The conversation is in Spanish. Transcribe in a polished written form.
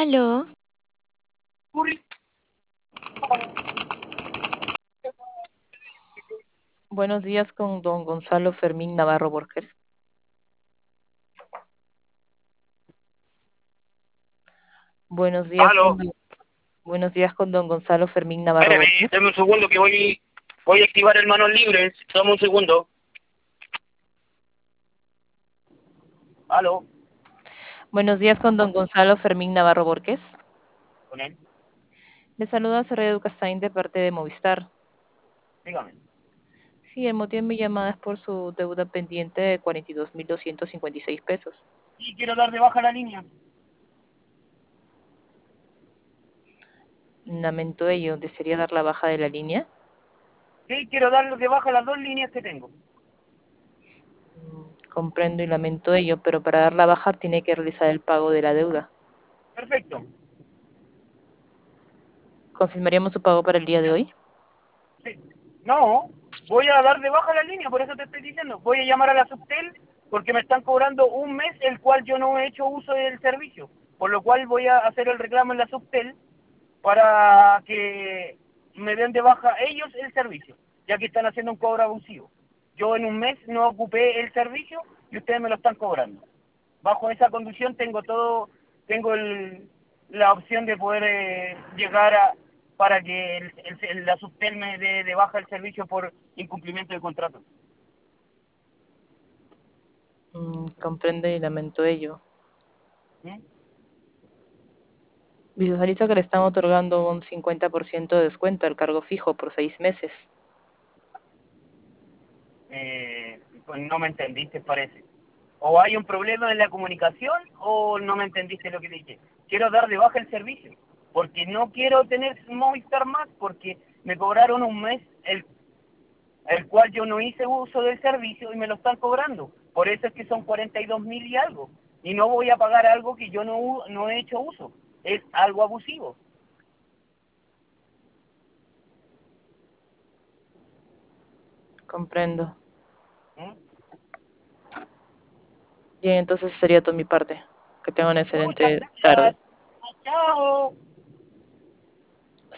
Aló, Buenos días con don Gonzalo Fermín Navarro Borges. Buenos días con Aló, don, buenos días con don Gonzalo Fermín Navarro espérame, Borges. dame un segundo que voy a activar el manos libres. Dame un segundo. Aló, Buenos días con don Gonzalo Fermín Navarro Borges. con él, Le saluda Soraya Ducastaín de parte de Movistar. dígame. Sí, el motivo de mi llamada es por su deuda pendiente de 42.256 pesos. Sí, quiero dar de baja la línea. Lamento ello. ¿Desearía dar la baja de la línea? Sí, quiero dar de baja las dos líneas que tengo. Comprendo y lamento ello, pero para dar la baja tiene que realizar el pago de la deuda. Perfecto. ¿Confirmaríamos su pago para el día de hoy? Sí. No, voy a dar de baja la línea, por eso te estoy diciendo. Voy a llamar a la Subtel porque me están cobrando un mes el cual yo no he hecho uso del servicio. Por lo cual voy a hacer el reclamo en la Subtel para que me den de baja ellos el servicio, ya que están haciendo un cobro abusivo. Yo en un mes no ocupé el servicio y ustedes me lo están cobrando. Bajo esa condición tengo la opción de poder llegar para que la Subtel me dé de baja el servicio por incumplimiento de contrato. Comprendo y lamento ello. ¿Mm? Visualizo que le están otorgando un 50% de descuento al cargo fijo por 6 meses. Pues no me entendiste, parece. O hay un problema en la comunicación o no me entendiste lo que dije. Quiero dar de baja el servicio, porque no quiero tener Movistar más, porque me cobraron un mes el cual yo no hice uso del servicio y me lo están cobrando. Por eso es que son 42.000 y algo. Y no voy a pagar algo que yo no he hecho uso. Es algo abusivo. Comprendo. ¿Mm? Bien, entonces sería todo mi parte. Que tenga una Muchas excelente tarde. gracias. Chao.